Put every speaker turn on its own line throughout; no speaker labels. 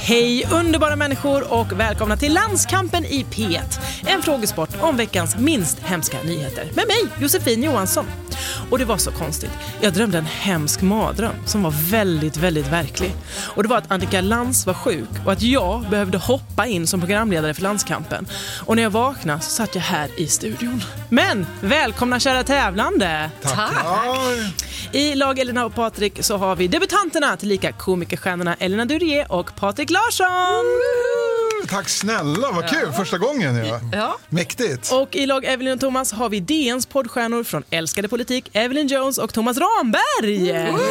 Hej underbara människor och välkomna till Landskampen i P1. En frågesport om veckans minst hemska nyheter. Med mig, Josefin Johansson. Och det var så konstigt. Jag drömde en hemsk mardröm som var väldigt, väldigt verklig. Och det var att Annika Lantz var sjuk och att jag behövde hoppa in som programledare för Landskampen. Och när jag vaknade så satt jag här i studion. Men välkomna kära tävlande.
Tack.
I lag Elina och Patrik så har vi debutanterna till lika komikerstjärnorna Elina Durier och Patrik Larsson.
Tack snälla, vad kul, första gången. Ja. Mäktigt.
Och i lag Evelyn och Thomas har vi DNs poddstjärnor från Älskade politik, Evelyn Jones och Thomas Ramberg.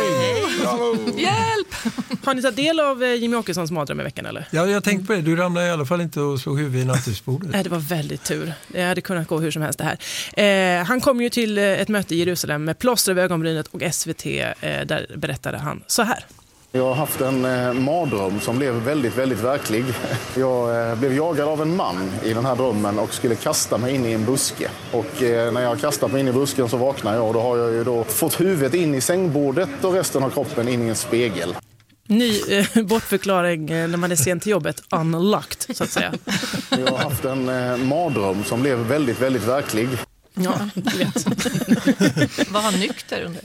Hjälp! Har ni tagit del av Jimmy Åkessons mardröm i veckan eller?
Ja, jag tänkte på det. Du ramlade i alla fall inte och slog huvudet i nattduksbordet.
Nej, det var väldigt tur. Det hade kunnat gå hur som helst det här. Han kom ju till ett möte i Jerusalem med plåster över ögonbrynet och SVT, där berättade han så här.
Jag har haft en mardröm som blev väldigt, väldigt verklig. Jag blev jagad av en man i den här drömmen och skulle kasta mig in i en buske. Och när jag kastat mig in i busken så vaknar jag och då har jag ju då fått huvudet in i sängbordet och resten av kroppen in i en spegel.
Ny bortförklaring när man är sent till jobbet, unlocked så att säga.
Jag har haft en mardröm som blev väldigt, väldigt verklig.
Ja, jag vet.
Var han nykter under?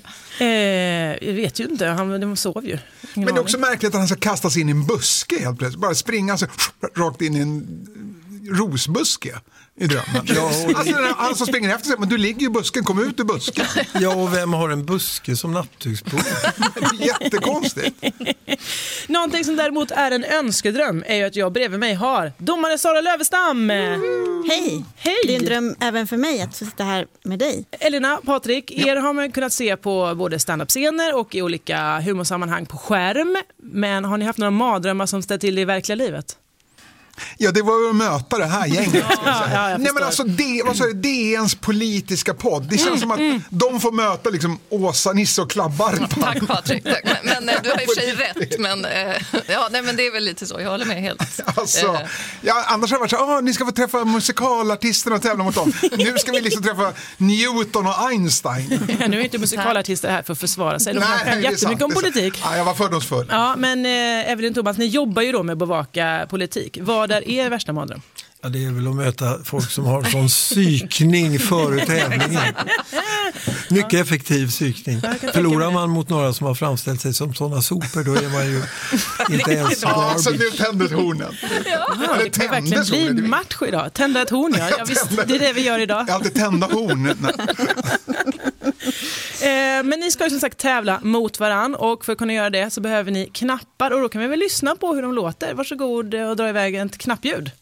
Jag vet ju inte, de sov ju.
Men det är också märkligt att han ska kastas in i en buske helt plötsligt. Bara springa så, rakt in i en rosbuske i drömmen. Han som springer efter sig, men du ligger i busken, kom ut ur busken.
Ja, och vem har en buske som nattduksbord?
Jättekonstigt.
Någonting som däremot är en önskedröm är ju att jag bredvid mig har domare Sara Lövestam.
Hej. Det är en dröm även för mig att få sitta här med dig.
Elina, Patrik, er har man kunnat se på både stand-up-scener och i olika humorsammanhang på skärm. Men har ni haft några mardrömmar som ställt till i verkliga livet?
Ja, det var ju att möta det här gänget.
Nej, men
alltså DNs politiska podd. Det känns som att de får möta liksom Åsa, Nisse och Klabbar.
Tack Patrik, tack. Men du har i och för sig rätt. Men, men det är väl lite så, jag håller med helt.
Alltså, annars har det varit så ni ska få träffa musikalartisterna och tävla mot dem. Nu ska vi liksom träffa Newton och Einstein.
Nu är inte musikalartister här för att försvara sig. De kan jättemycket om politik.
Ja, jag var fördomsfull.
Ja, men Evelyn Thomas, ni jobbar ju då med att bevaka politik. Vad är er värsta mardröm?
Ja, det är väl att möta folk som har sån psykning före tävlingen. Mycket effektiv psykning. Förlorar man mot några som har framställt sig som sådana sopor, då är man ju inte ens
garbage. Så nu tänder hornen.
Det kan verkligen bli en match idag. Tända ett horn, ja. Visst, det är det vi gör idag.
Jag alltid tända horn.
Men ni ska ju som sagt tävla mot varann, och för att kunna göra det så behöver ni knappar, och då kan vi väl lyssna på hur de låter. Varsågod och dra iväg ett knappljud.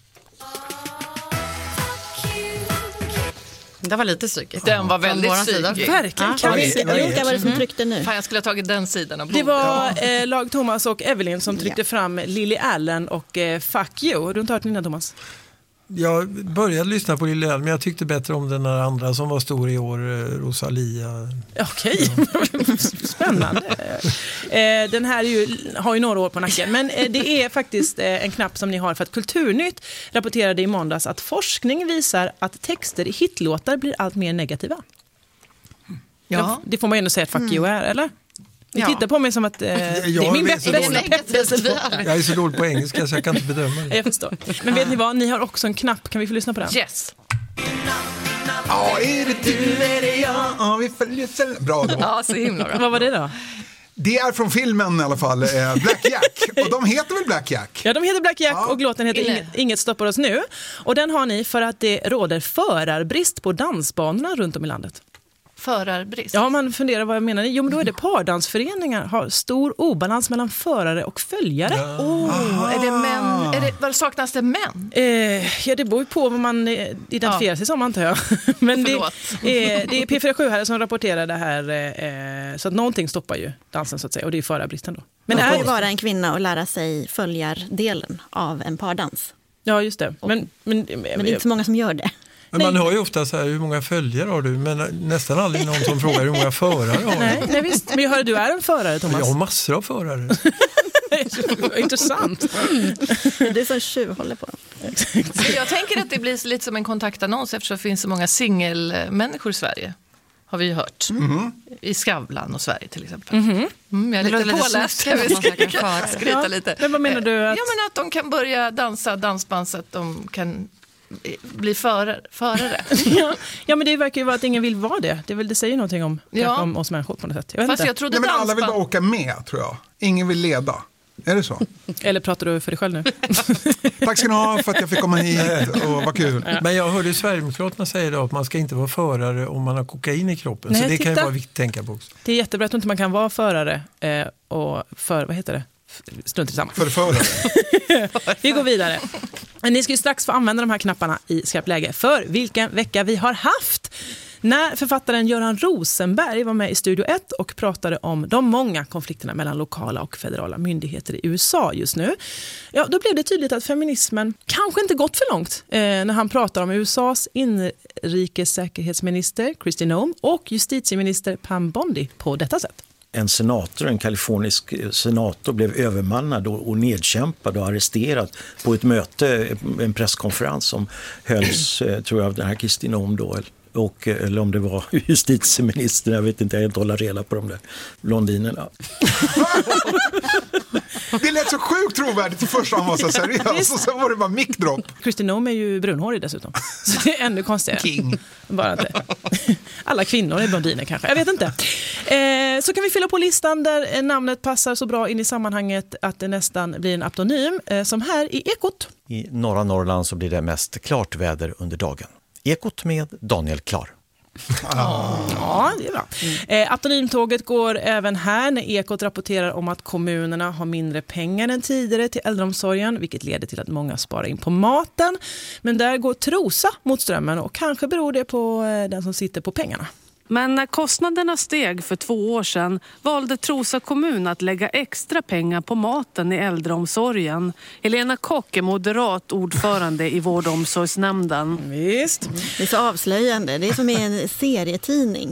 Det var lite psykigt.
Den var väldigt psykig. Verkligen.
Vilka var det som tryckte nu?
Fan, jag skulle ha tagit den sidan av
bordet. Det var lag Thomas och Evelyn som tryckte fram Lily Allen och Fuck You. Har du inte hört den innan, Thomas?
Jag började lyssna på Lily Allen, men jag tyckte bättre om den där andra som var stor i år, Rosalia.
Okej, spännande. Den här har ju några år på nacken, men det är faktiskt en knapp som ni har för att Kulturnytt rapporterade i måndags att forskning visar att texter i hitlåtar blir allt mer negativa.
Ja.
Det får man ju ändå säga att Fuck You är, eller? Ni tittar på mig som att det är min bästa peppelse.
Jag är så dålig på engelska så jag kan inte bedöma det.
Jag förstår. Men vet ni vad? Ni har också en knapp. Kan vi få lyssna på den?
Yes.
Ja, är det du, är det jag? Ja, vi följer bra då.
Ja, så himla bra.
Vad var det då?
Det är från filmen i alla fall, Black Jack. Och de heter väl Black Jack?
Ja, de heter Black Jack och låten heter Inget stoppar oss nu. Och den har ni för att det råder förarbrist på dansbanorna runt om i landet.
Förarbrist?
Ja, man funderar vad jag menar. Jo, men då är det pardansföreningar har stor obalans mellan förare och följare.
Är det män? Vad saknas det män?
Det beror ju på vad man identifierar sig som, antar jag. Men det är P47 här som rapporterar det här, så att någonting stoppar ju dansen så att säga, och det är förarbristen då.
Men är det vara en kvinna och lära sig följardelen av en pardans?
Ja, just det. Men
det är inte så många som gör det.
Men man hör ju ofta så här, hur många följare har du? Men nästan aldrig någon som frågar hur många förare har du.
Nej visst. Men jag hörde, du är en förare, Thomas.
Jag har massor av förare.
Intressant.
Det är som tjuv håller på.
Jag tänker att det blir lite som en kontaktannons eftersom det finns så många singelmänniskor i Sverige. har vi ju hört. I Skavlan och Sverige till exempel. Jag är lite påläst. Skryta lite.
Men vad menar du?
Ja, men att de kan börja dansa dansband så att de kan bli förare.
Ja, men det verkar ju vara att ingen vill vara det. Det säger någonting om oss människor på något sätt. Jag vet inte.
Jag trodde
men alla vill bara åka med, tror jag. Ingen vill leda. Är det så?
Eller pratar du för dig själv nu?
Tack ska ni ha för att jag fick komma hit och vad kul.
Men jag hörde Sverigedemokraterna säga idag att man ska inte vara förare om man har kokain i kroppen.
Nej,
så det
titta.
kan ju vara viktigt att tänka på också.
Det är jättebra att inte man kan vara förare och vad heter det? Strunt i samma. Vi går vidare. Ni ska ju strax få använda de här knapparna i skarpt läge för vilken vecka vi har haft. När författaren Göran Rosenberg var med i Studio 1 och pratade om de många konflikterna mellan lokala och federala myndigheter i USA just nu. Ja, då blev det tydligt att feminismen kanske inte gått för långt när han pratar om USAs inrikessäkerhetsminister Kristi Noem och justitieminister Pam Bondi på detta sätt.
En senator, en kalifornisk senator, blev övermannad och nedkämpad och arresterad på ett möte, en presskonferens som hölls, tror jag, av den här Kristi Noem då. Eller om det var justitieministern, jag vet inte, jag inte hålla reda på de där blondinerna.
Det lät så sjukt trovärdigt i första han var så seriös och sen var det bara mickdropp.
Kristi Noem är ju brunhårig dessutom. Så det är ännu konstigare.
King.
Bara att alla kvinnor är blondiner kanske. Jag vet inte. Så kan vi fylla på listan där namnet passar så bra in i sammanhanget att det nästan blir en aptonym. Som här i Ekot.
I norra Norrland så blir det mest klart väder under dagen. Ekot med Daniel Klar.
Ja, det är bra. Aptonymtåget går även här när Ekot rapporterar om att kommunerna har mindre pengar än tidigare till äldreomsorgen, vilket leder till att många sparar in på maten. Men där går Trosa mot strömmen och kanske beror det på den som sitter på pengarna.
Men när kostnaderna steg för 2 år sedan valde Trosa kommun att lägga extra pengar på maten i äldreomsorgen. Helena Kock är moderat ordförande i vårdomsorgsnämnden.
Visst.
Det är så avslöjande. Det är som en serietidning.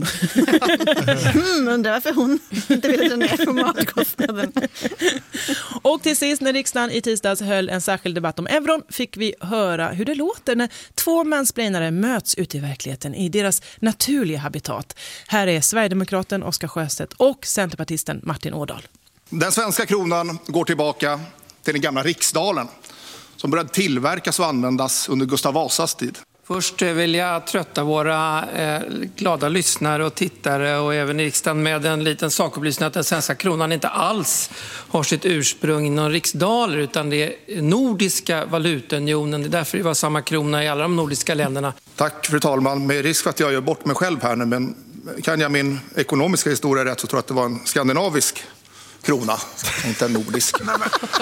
Undrar varför hon inte ville dra ner på matkostnaden.
Och till sist när riksdagen i tisdags höll en särskild debatt om euron fick vi höra hur det låter när 2 mansplainare möts ute i verkligheten i deras naturliga habitat. Här är Sverigedemokraten Oskar Sjöstedt och Centerpartisten Martin Ådahl.
Den svenska kronan går tillbaka till den gamla riksdalen som började tillverkas och användas under Gustav Vasas tid.
Först vill jag trötta våra glada lyssnare och tittare och även i riksdagen med en liten sakupplysning att den svenska kronan inte alls har sitt ursprung i någon riksdaler utan det är nordiska valutaunionen. Det är därför det var samma krona i alla de nordiska länderna.
Tack fru talman. Med risk för att jag gör bort mig själv här nu, men kan jag min ekonomiska historia rätt så tror jag att det var en skandinavisk krona, inte en nordisk.
Det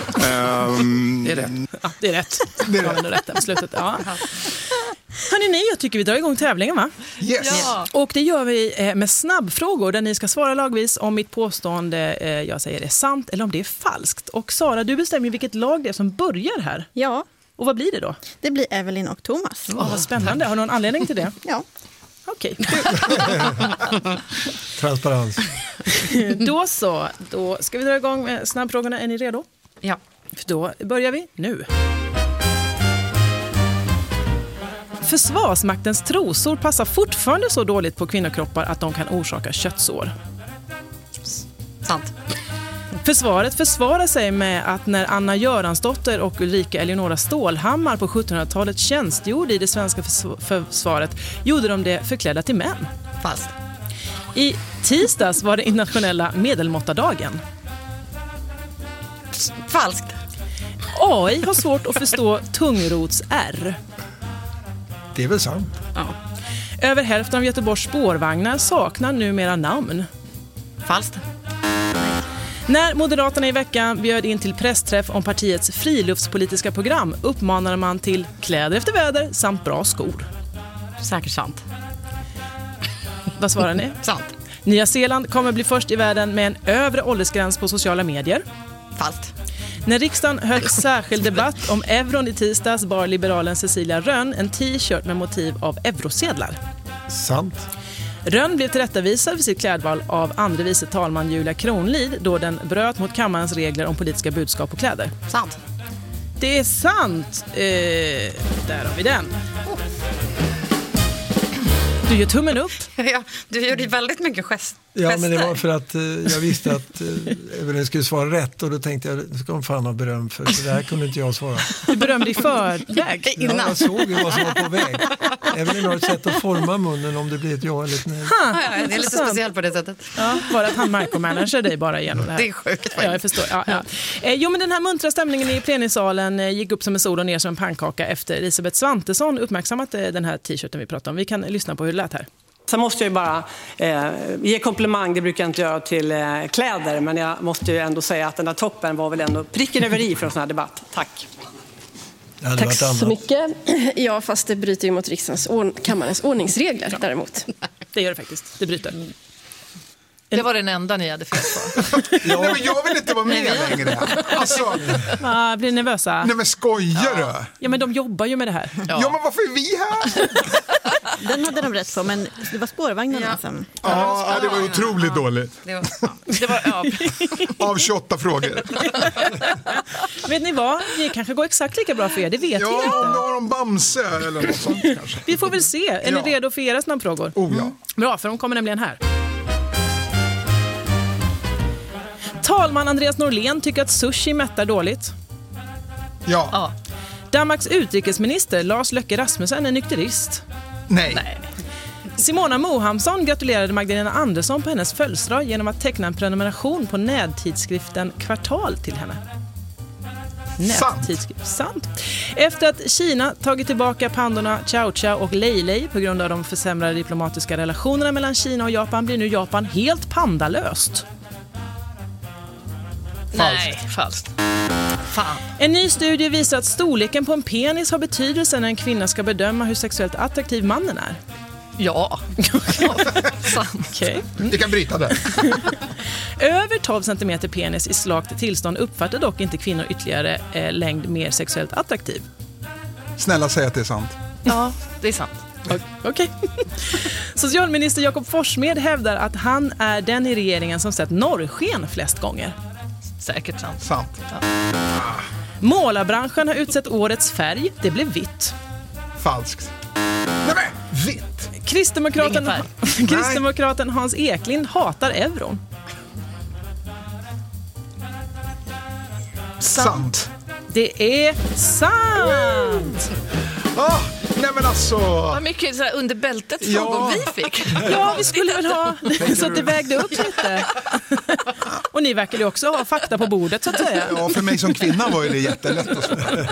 är rätt.
Ja, det är rätt. Det är rätt på slutet. Ja. Hörrni, jag tycker vi drar igång tävlingen, va?
Yes.
Ja. Och det gör vi med snabbfrågor där ni ska svara lagvis om mitt påstående jag säger är sant eller om det är falskt. Och Sara, du bestämmer vilket lag det är som börjar här.
Ja.
Och vad blir det då?
Det blir Evelyn och Thomas.
Vad spännande. Har du någon anledning till det?
Ja.
Okej.
Transparens.
Då så. Då ska vi dra igång med snabbfrågorna. Är ni redo?
Ja.
Då börjar vi nu. Försvarsmaktens trosor passar fortfarande så dåligt på kvinnokroppar att de kan orsaka köttsår.
Sant.
Försvaret försvarar sig med att när Anna Göransdotter och Ulrika Eleonora Stålhammar på 1700-talet tjänstgjorde i det svenska försvaret gjorde de det förklädda till män.
Falskt.
I tisdags var det internationella medelmåttadagen.
Falskt.
AI har svårt att förstå tungrots-R.
Det är väl sant.
Ja. Över hälften av Göteborgs spårvagnar saknar numera namn.
Falskt.
När Moderaterna i veckan bjöd in till pressträff om partiets friluftspolitiska program uppmanade man till kläder efter väder samt bra skor.
Säkert sant.
Vad svarar ni?
Sant.
Nya Zeeland kommer bli först i världen med en övre åldersgräns på sociala medier.
Falskt.
När riksdagen höll särskild debatt om euron i tisdags bar liberalen Cecilia Rönn en t-shirt med motiv av eurosedlar.
Sant.
Rönn blev tillrättavisad för sitt klädval av andre vice talman Julia Kronlid då den bröt mot kammarens regler om politiska budskap på kläder.
Sant.
Det är sant. Där har vi den. Du gör tummen upp.
Ja, du gjorde väldigt mycket gester.
Ja, men det var för att jag visste att Evelyn skulle svara rätt och då tänkte jag, det ska hon fan ha beröm för det här kunde inte jag svara.
Du berömde i förväg.
Ja, jag såg ju vad som var på väg. Evelyn har ett sätt att forma munnen om det blir ett ja eller ett nej.
Ja, det är lite speciellt på det sättet.
Ja, bara att han micromanager dig bara igenom det här.
Det är sjukt faktiskt.
Ja, jag förstår. Ja. Jo, men den här muntra stämningen i plenisalen gick upp som en sol och ner som en pannkaka efter Elisabeth Svantesson uppmärksammat den här t-shirten vi pratade om. Vi kan lyssna på hur det lät här.
Sen måste jag ju bara ge komplimang, det brukar jag inte göra till kläder, men jag måste ju ändå säga att den där toppen var väl ändå pricken över i för en sån här debatt. Tack.
Tack så mycket. Ja, fast det bryter ju mot kammarens ordningsregler däremot.
Det gör det faktiskt, det bryter.
Det var den enda ni hade fel på.
Nej, men jag vill inte vara med längre. Alltså,
blir nervösa.
Nej, men skojar du?
Ja, men de jobbar ju med det här.
Ja, men varför är vi här?
Den hade de rätt på, men det var spårvagnarna som...
Ja, det var otroligt dåligt.
Det var
av 28 frågor.
Vet ni vad? Det kanske går exakt lika bra för er, det vet vi inte.
Ja, då har de Bamse eller något sånt kanske.
Vi får väl se. Är ni redo för era snabbfrågor?
Ja.
Bra, för de kommer nämligen här. Talman Andreas Norlén tycker att sushi mättar dåligt.
Ja.
Danmarks utrikesminister Lars Løkke Rasmussen är nykterist.
Nej.
Simona Mohamsson gratulerade Magdalena Andersson på hennes födelsedag genom att teckna en prenumeration på nättidskriften Kvartal till henne. Sant. Efter att Kina tagit tillbaka pandorna Chow Chow och Lei Lei på grund av de försämrade diplomatiska relationerna mellan Kina och Japan blir nu Japan helt pandalöst.
Nej, falskt. Fan.
En ny studie visar att storleken på en penis har betydelse när en kvinna ska bedöma hur sexuellt attraktiv mannen är.
Ja.
Okay.
Vi kan bryta det.
Över 12 cm penis i slakt tillstånd uppfattar dock inte kvinnor ytterligare längd mer sexuellt attraktiv.
Snälla säg att det är sant.
Ja, det är sant.
Okej. Socialminister Jakob Forssmed hävdar att han är den i regeringen som sett norrsken flest gånger.
Säkert sant.
Sant.
Ja.
Målarbranschen har utsett årets färg. Det blev vitt.
Falskt. Nej men, vitt.
Kristdemokraten Hans Eklind hatar euron.
Sant.
Det är sant.
Nej men alltså.
Vad mycket så här under bältet frågor vi fick.
Ja, vi skulle väl ha så att det vägde upp lite. Och ni verkar ju också ha fakta på bordet så att säga.
Ja, för mig som kvinna var ju det jättelätt att svara.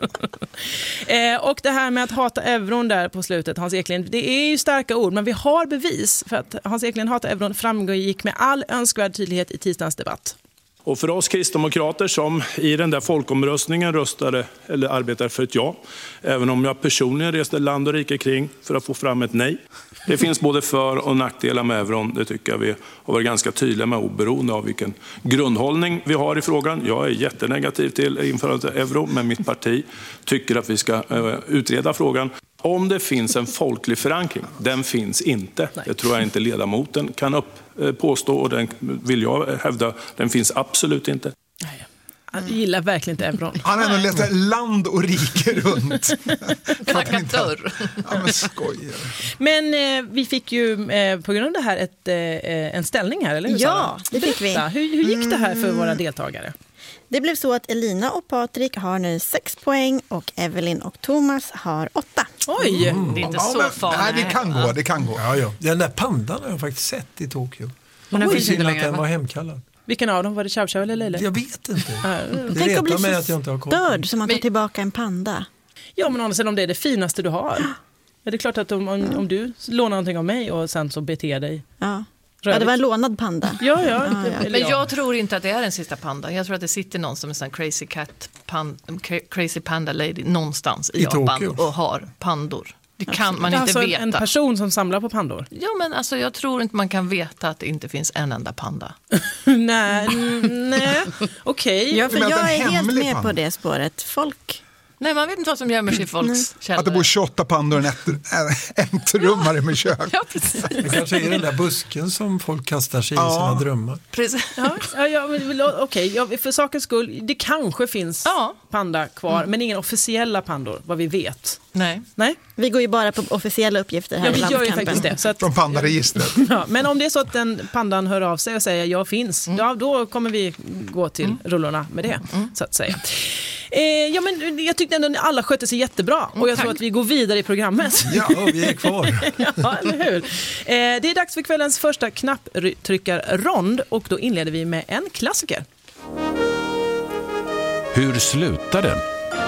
Och det här med att hata euron där på slutet, Hans Eklind, det är ju starka ord, men vi har bevis för att Hans Eklind hatar euron framgick med all önskvärd tydlighet i tisdagens debatt.
Och för oss kristdemokrater som i den där folkomröstningen röstade eller arbetade för ett ja, även om jag personligen reste land och rike kring för att få fram ett nej. Det finns både för- och nackdelar med euron, det tycker jag vi har varit ganska tydliga med oberoende av vilken grundhållning vi har i frågan. Jag är jättenegativ till införandet av euro, men mitt parti tycker att vi ska utreda frågan. Om det finns en folklig förankring, den finns inte. Det tror jag inte ledamoten kan påstå och den vill jag hävda, den finns absolut inte.
Han gillar verkligen inte euron.
Han har ändå läst land och rike runt.
Knackat dörr.
Ja, men skojar.
Men vi fick ju på grund av det här en ställning här, eller hur?
Ja, det fick vi.
Hur gick det här för våra deltagare?
Det blev så att Elina och Patrik har nu 6 poäng och Evelyn och Thomas har 8.
Oj,
det är inte så farligt.
Nej, det kan gå.
Ja. Den där pandan har jag faktiskt sett i Tokyo.
Men den
det
finns
är
inte
synd att
längre,
den
va?
var hemkallad.
Vilken av dem? Var det Chow Chow eller Lei Lei?
Jag vet inte. Det
Tänk att bli
retar mig att jag inte har koll.
störd som man tar tillbaka en panda.
Ja, men om det är det finaste du har. Är det klart att om du lånar någonting av mig och sen så beter dig.
Ja. Ja, det var en lånad panda.
Ja.
Men jag tror inte att det är den sista pandan. Jag tror att det sitter någon som är en sån crazy panda lady någonstans i Japan
Tokyo.
och har pandor. Det kan man inte
alltså
veta.
En person som samlar på pandor?
Ja, men alltså jag tror inte man kan veta att det inte finns en enda panda.
nej, okej.
Ja, för jag är helt med
panda
på det spåret. Folk
Nej, man vet inte vad som gömmer sig i folks källare.
Att det bor 28 pandor och en trummare med kök.
Ja, precis.
Det kanske är den där busken som folk kastar sig i sina drömmar.
Precis.
Okej, för sakens skull, det kanske finns panda kvar, men ingen officiella pandor, vad vi vet.
Nej.
Vi går ju bara på officiella uppgifter här i
vi gör ju
Landskampen.
faktiskt det. Så att,
från pandaregistret.
Ja, men om det är så att den pandan hör av sig och säger jag finns, då kommer vi gå till rullorna med det, så att säga. Men jag tyckte ändå att alla skötte sig jättebra och jag tror att vi går vidare i programmet.
Ja, vi är kvar.
Ja, eller hur? Det är dags för kvällens första knapptryckarrond och då inleder vi med en klassiker.
Hur slutar det?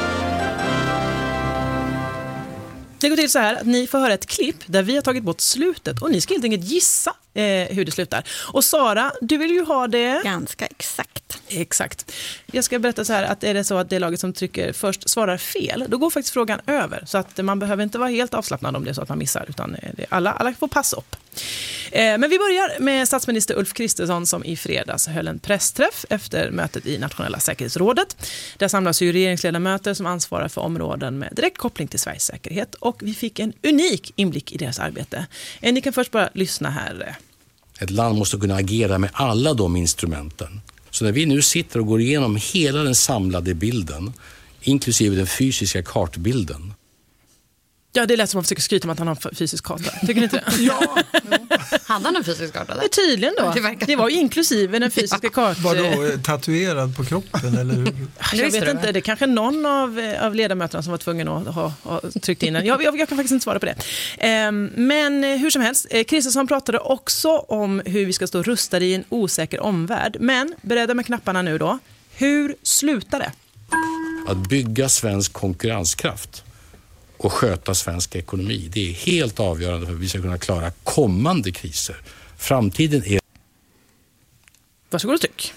Det går till så här att ni får höra ett klipp där vi har tagit bort slutet och ni ska helt enkelt gissa hur det slutar. Och Sara, du vill ju ha det...
Ganska exakt.
Exakt. Jag ska berätta så här att är det så att det laget som trycker först svarar fel, då går faktiskt frågan över. Så att man behöver inte vara helt avslappnad om det är så att man missar, utan alla får passa upp. Men vi börjar med statsminister Ulf Kristersson som i fredags höll en pressträff efter mötet i Nationella säkerhetsrådet. Där samlas ju regeringsledamöter som ansvarar för områden med direkt koppling till Sveriges säkerhet och vi fick en unik inblick i deras arbete. Ni kan först bara lyssna här.
Ett land måste kunna agera med alla de instrumenten. Så när vi nu sitter och går igenom hela den samlade bilden, inklusive den fysiska kartbilden.
Ja, det är lätt som att försöka skryta om att han har en fysisk karta. Tycker ni inte det?
Ja. Hade han en fysisk karta där?
Tydligen då. Det var ju inklusive den fysiska kartan.
Var då tatuerad på kroppen? Eller hur?
Jag vet inte, det är kanske någon av ledamöterna som var tvungen att ha tryckt in den. Jag kan faktiskt inte svara på det. Men hur som helst, Kristersson pratade också om hur vi ska stå rustade i en osäker omvärld. Men, beredda med knapparna nu då. Hur slutar det?
Att bygga svensk konkurrenskraft och sköta svensk ekonomi. Det är helt avgörande för att vi ska kunna klara kommande kriser. Framtiden är...
Varsågod och tryck.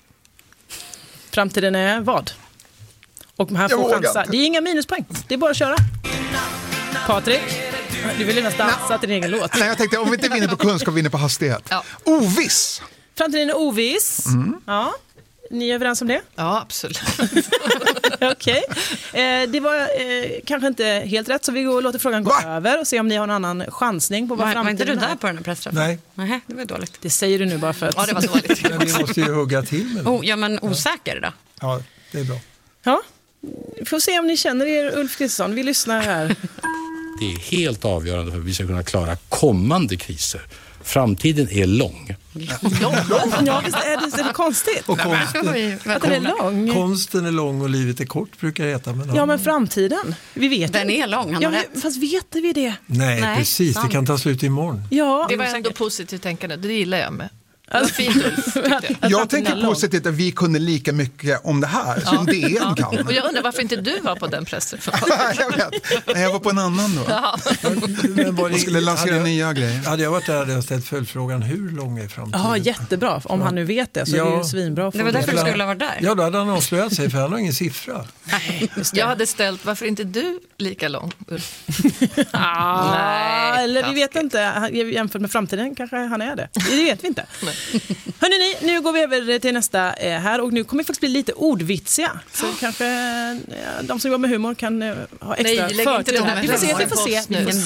Framtiden är vad? Och här får chansa. Det är inga minuspoäng. Det är bara att köra. Patrik, du vill ju nästan dansa till din egen låt.
Nej, jag tänkte om vi inte vinner på kunskap, vinner på hastighet.
Ja.
Oviss.
Framtiden är oviss. Ja. Ni är överens om det?
Ja, absolut.
Okej. Det var kanske inte helt rätt, så vi låter frågan gå över och se om ni har en annan chansning på vad framtiden är.
Var inte du där på den här pressträffen?
Nej.
Det var dåligt.
Det säger du nu bara för att...
Ja, det var dåligt.
Men vi måste ju hugga till med det.
Ja, men osäker då?
Ja, det är bra.
Ja, vi får se om ni känner er Ulf Kristersson. Vi lyssnar här.
Det är helt avgörande för att vi ska kunna klara kommande kriser. Framtiden är lång.
Ja, visst är det konstigt.
Och konsten,
att den är lång.
Konsten är lång och livet är kort, brukar det heta. Men
ja, men framtiden. Vi vet
den är lång, han har rätt.
Fast vet vi det?
Nej, precis. Det kan ta slut imorgon.
Ja,
det var ändå positivt tänkande. Det gillar jag med. Fint, Ulf,
jag tänker positivt att vi kunde lika mycket om det här som DN kan.
Och jag undrar varför inte du var på den pressträffen.
Jag vet. Nej, jag var på en annan då. Jag skulle lansera nya grejer.
Hade jag varit där hade jag ställt följdfrågan, hur lång är framtiden?
Ja, jättebra. Om han nu vet det så är det ju svinbra.
Det var därför du skulle ha varit där.
Ja, då hade han avslöjat sig för han har ingen siffra.
Nej, jag hade ställt, varför inte du lika lång, Ulf?
Nej, eller vi vet inte. Jämfört med framtiden kanske han är det. Det vet vi inte. Hörrni, nu går vi över till nästa här och nu kommer vi faktiskt bli lite ordvitsiga. Så kanske de som jobbar med humor kan ha extra förtur här. Vi får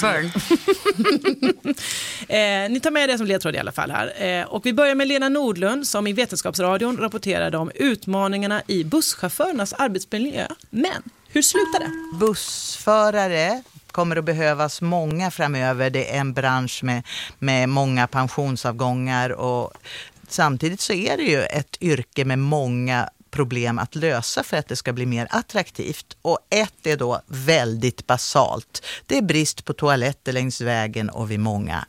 se. Ni tar med det som ledtråd i alla fall här. Och vi börjar med Lena Nordlund som i Vetenskapsradion rapporterade om utmaningarna i busschaufförernas arbetsmiljö. Men hur slutar det?
Bussförare kommer att behövas många framöver. Det är en bransch med många pensionsavgångar och samtidigt så är det ju ett yrke med många problem att lösa för att det ska bli mer attraktivt. Och ett är då väldigt basalt. Det är brist på toaletter längs vägen och vid många.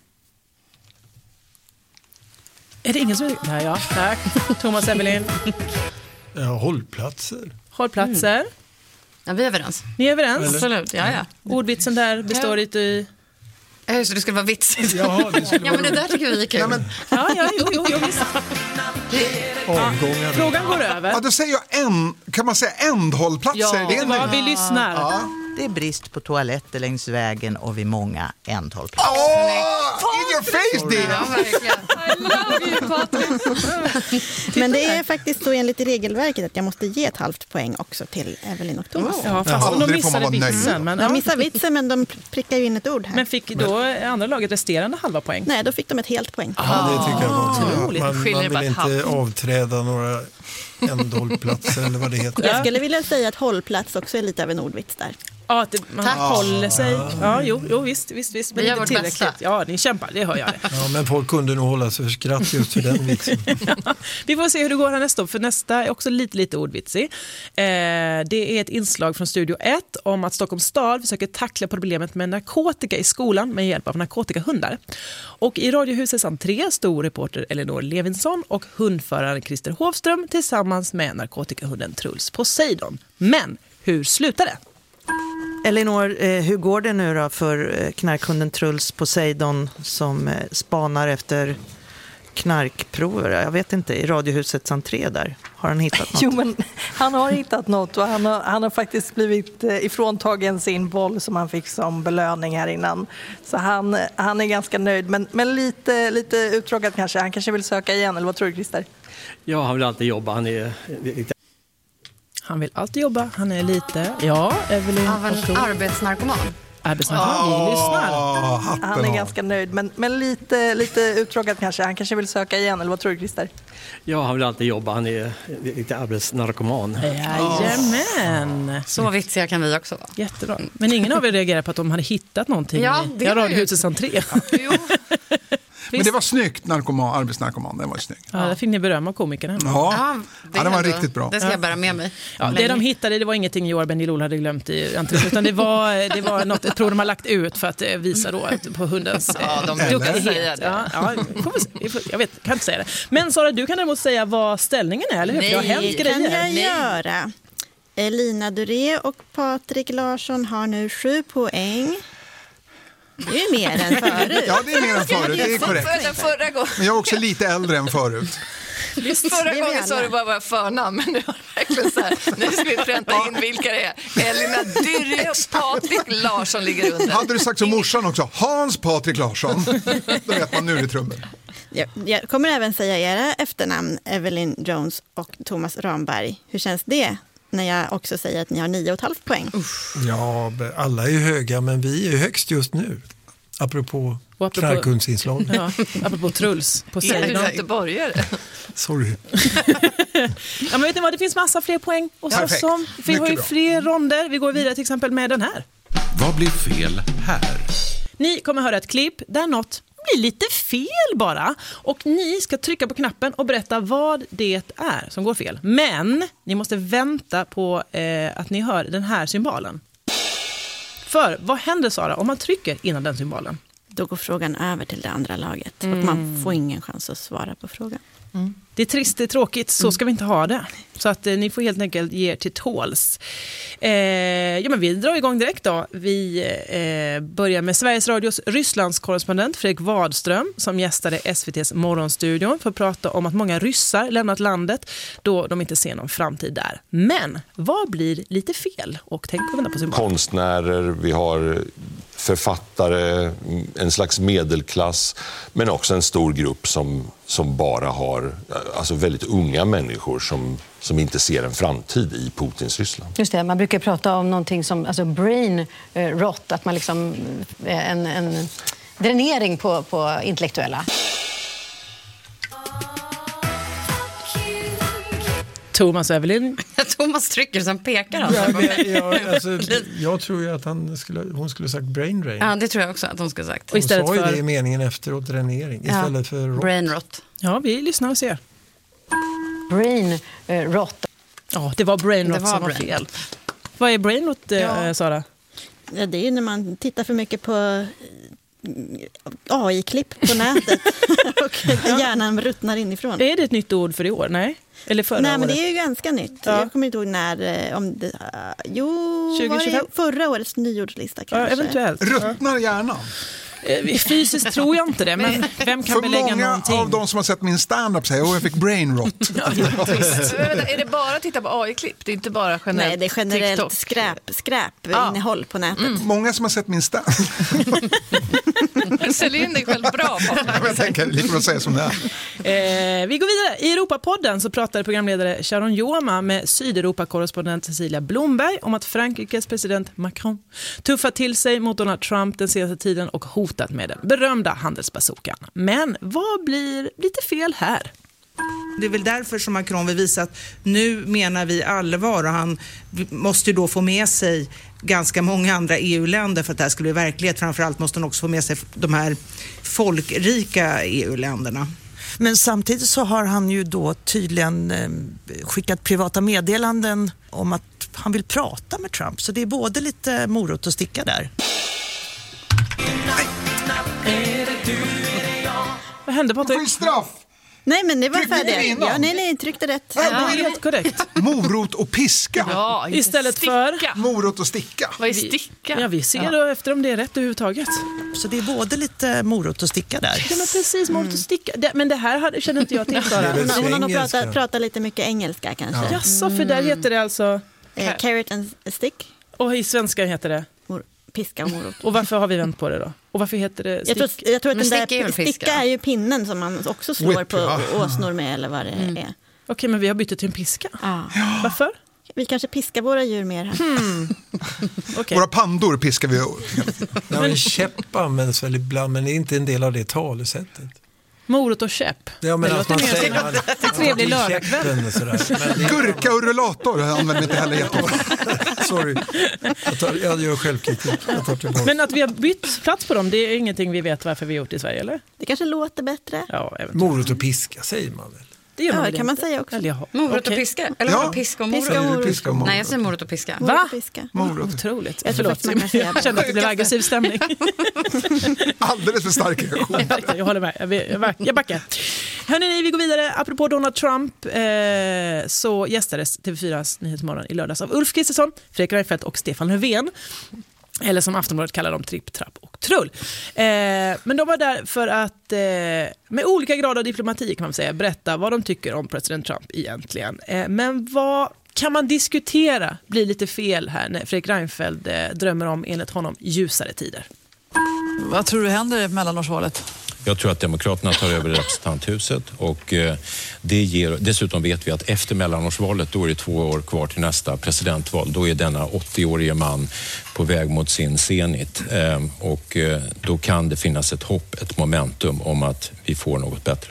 Är det ingen som... Nej, ja, tack. Thomas Evelyn.
Ja, hållplatser.
Hållplatser.
Ja, vi är överens.
Ni är överens?
Eller? Absolut, ja.
Ordvitsen där består inte i...
Så det skulle vara vitsigt.
Ja,
men det där tycker vi är kul.
Ja, jo, visst.
Avgångar.
Frågan går över.
Ja, då säger jag kan man säga ändhållplatser?
Ja,
det är
vi lyssnar.
Ja.
Det är brist på toaletter längs vägen och vid många ändhållplatser.
In your face, dear!
Ja, verkligen.
Men det är faktiskt så enligt regelverket att jag måste ge ett halvt poäng också till Evelyn och Thomas.
Ja, fast de missade vitsen.
De missade vitsen, men de prickar ju in ett ord här.
Men fick då andra laget resterande halva poäng?
Nej, då fick de ett helt poäng.
Ja, det tycker jag var
otroligt.
man vill inte avträda några ändhållplatser eller vad det heter.
Jag skulle vilja säga att hållplats också är lite av en ordvits där.
Ja, att man håller sig. Ja, jo, visst. Men
vi har varit
tillräckligt. Ja, ni kämpar, det hör jag.
Ja, men folk kunde nog hålla sig för skratt just för den vitsen.
Vi får se hur det går här nästa år, för nästa är också lite ordvitsig. Det är ett inslag från Studio 1 om att Stockholms stad försöker tackla problemet med narkotika i skolan med hjälp av narkotikahundar. Och i Radiohusets entré stod reporter Elinor Levinsson och hundföraren Christer Hovström tillsammans med narkotikahunden Truls Poseidon. Men hur slutar det?
Elinor, hur går det nu då för knarkhunden Truls Poseidon som spanar efter knarkprover? Jag vet inte, i Radiohusets entré där. Har han hittat något?
Jo, men han har hittat något och han har faktiskt blivit ifråntagen sin boll som han fick som belöning här innan. Så han är ganska nöjd, men lite uttråkad kanske. Han kanske vill söka igen, eller vad tror du, Christer?
Ja, han vill alltid jobba.
Han vill alltid jobba, han är lite... Ja, Evelyn.
Av en arbetsnarkoman.
Vi lyssnar.
Han är ganska nöjd, men lite uttråkad kanske. Han kanske vill söka igen, eller vad tror du, Christer?
Ja, han vill alltid jobba. Han är lite arbetsnarkoman.
Jajamän.
Så vitsiga kan vi också vara.
Jättebra. Men ingen av er reagerar på att de hade hittat någonting i Radiohusets entré.
Jo.
Men det var snyggt, arbetsnarkoman. Det var snyggt.
Ja, där fick ni beröm av komikerna.
Ja, det var riktigt bra.
Det ska jag bära med mig.
Ja, det de hittade, det var ingenting Joar Bendilol hade glömt i entrén, utan det var ett prov de har lagt ut för att visa då på hundens duktighet. Jag kan inte säga det. Men Sara, du kan däremot säga vad ställningen är, eller hur?
Nej,
det har hänt grejer.
Kan jag göra. Lina Duré och Patrik Larsson har nu 7 poäng. Det är mer än förut.
Ja, det är mer än förut, det är korrekt.
Förra gången.
Men jag är också lite äldre än förut.
Förra gången sa du bara förnamn, men nu har verkligen så här. Nu ska vi pränta in vilka det är. Elina Dyrre och Patrik Larsson ligger under.
Hade du sagt som morsan också, Hans Patrik Larsson, då vet man nu är det trummel.
Jag kommer även säga era efternamn, Evelyn Jones och Thomas Ramberg. Hur känns det? När jag också säger att ni har 9,5 poäng.
Ja, alla är ju höga, men vi är ju högst just nu. Apropå knarkhundsinslag.
Ja, apropå Truls på sidan.
Är du göteborgare?
Sorry.
Ja, men vet ni vad, det finns massa fler poäng. Och så som vi har ju fler ronder. Vi går vidare till exempel med den här.
Vad blir fel här?
Ni kommer höra ett klipp där något blir lite fel bara. Och ni ska trycka på knappen och berätta vad det är som går fel. Men ni måste vänta på att ni hör den här symbolen. För vad händer, Sara, om man trycker innan den symbolen?
Då går frågan över till det andra laget. Och man får ingen chans att svara på frågan.
Det är trist, det är tråkigt, så ska vi inte ha det. Så att ni får helt enkelt ge er till tåls. Men vi drar igång direkt då. Vi börjar med Sveriges Radios Rysslandskorrespondent Fredrik Wadström som gästade SVT:s morgonstudion för att prata om att många ryssar lämnat landet då de inte ser någon framtid där. Men vad blir lite fel? Och tänk på vända på symbolen.
Konstnärer, vi har författare, en slags medelklass, men också en stor grupp som bara har alltså väldigt unga människor som inte ser en framtid i Putins Ryssland.
Just det, man brukar prata om någonting som alltså brain rot, att man liksom en dränering på intellektuella.
Thomas Evelyn.
Thomas trycker som pekar.
Jag tror ju att hon skulle sagt brain drain.
Ja, det tror jag också att hon skulle sagt.
Hon sa ju det i meningen efteråt, dränering, istället för rot.
Brain rot.
Ja, vi lyssnar och ser.
Brain rot.
Ja, det var brain rot som var fel. Vad är brain rot, Sara?
Ja, det är ju när man tittar för mycket på AI-klipp på nätet och hjärnan ruttnar inifrån.
Är det ett nytt ord för i år? Nej? Eller förra året?
Men det är ju ganska nytt. Ja. Jag kommer inte ihåg när, om det, 2025? Var det förra årets nyordslista kanske?
Ja, eventuellt.
Ruttnar hjärnan?
Fysiskt tror jag inte det, men vem kan belägga någonting?
För många av de som har sett min stand-up säger jag fick brain rot.
Är det bara att titta på AI-klipp? Det är inte bara generellt.
Nej, det är generellt skräp-innehåll på nätet.
Många som har sett min stand.
Säljer in dig själv bra på.
Jag tänker lika bra säga som det är.
Vi går vidare. I Europapodden så pratade programledare Sharon Joma med Sydeuropa-korrespondent Cecilia Blomberg om att Frankrikes president Macron tuffat till sig mot Donald Trump den senaste tiden och hotat med den berömda handelsbazookan. Men vad blir lite fel här?
Det är väl därför som Macron vill visa att nu menar vi allvar, och han måste ju då få med sig ganska många andra EU-länder för att det här skulle bli verklighet. Framförallt måste han också få med sig de här folkrika EU-länderna.
Men samtidigt så har han ju då tydligen skickat privata meddelanden om att han vill prata med Trump. Så det är både lite morot och sticka där.
Vad hände på
det? Straff!
Nej, men det var
färdigt.
Ja, nej, tryckte rätt.
Ja, helt korrekt.
Morot och piska.
Ja,
istället för
morot och sticka.
Vad är sticka?
Ja, vi ser då efter om det är rätt överhuvudtaget.
Så det är både lite morot och sticka där.
Ja, men precis, morot och sticka. Men det här känner inte jag till.
Hon har nog pratat lite mycket engelska kanske.
Ja. Jaså, för där heter det alltså...
carrot and stick.
Och i svenska heter det?
Piska och morot.
Och varför har vi vänt på det då? Och varför heter det stick?
Jag tror att den där sticka är ju pinnen som man också slår på åsnor med eller vad det är.
Okej, men vi har bytt till en piska.
Ja.
Varför?
Vi kanske piskar våra djur mer här.
Okay.
Våra pandor piskar vi.
En käpp används väl ibland, men det är inte en del av det talesättet.
Morot och käpp.
Ja, men att man säger
trevlig lördagkväll.
Gurka och rullator använder inte heller jättebra.
Sorry. Jag gör självkritik.
Men att vi har bytt plats på dem, det är ingenting vi vet varför vi har gjort i Sverige, eller?
Det kanske låter bättre.
Ja,
morot och piska säger man väl?
Det kan man säga också.
Morot och piska? Eller ja. Piska och morot?
Piska och morot.
Nej, jag säger morot och piska.
Va?
Morot.
Otroligt. Förlåt. Jag kände att det blev aggressiv stämning.
Alldeles för stark reaktion.
Jag håller med. Jag backar. Hörrni, vi går vidare. Apropå Donald Trump så gästades TV4s Nyhetsmorgon i lördags av Ulf Kristersson, Fredrik Reinfeldt och Stefan Löfven. Eller som Aftonbladet kallar dem, tripp, trapp och trull. Men de var där för att med olika grader av diplomati kan man säga berätta vad de tycker om president Trump egentligen. Men vad kan man diskutera blir lite fel här när Fredrik Reinfeldt drömmer om enligt honom ljusare tider.
Vad tror du händer i mellanårsvalet?
Jag tror att Demokraterna tar över representanthuset och det ger, dessutom vet vi att efter mellanårsvalet, då är det 2 år kvar till nästa presidentval. Då är denna 80-årige man på väg mot sin zenit och då kan det finnas ett hopp, ett momentum om att vi får något bättre.